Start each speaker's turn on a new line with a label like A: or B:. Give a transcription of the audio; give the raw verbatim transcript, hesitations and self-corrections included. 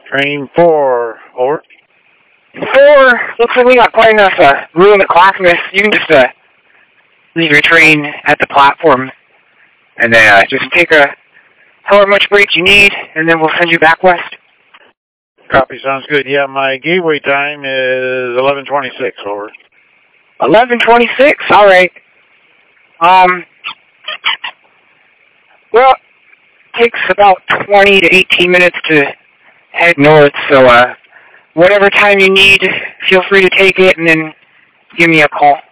A: Train four, over.
B: Four, looks like we got quite enough uh, room at Clackamas. You can just uh, leave your train at the platform and then uh, just take a however much break you need, and then we'll send you back west.
A: Copy, sounds good. Yeah, my gateway time is eleven twenty-six, over.
B: eleven twenty-six, all right. Um, well, it takes about twenty to eighteen minutes to head north, so uh, whatever time you need, feel free to take it and then give me a call.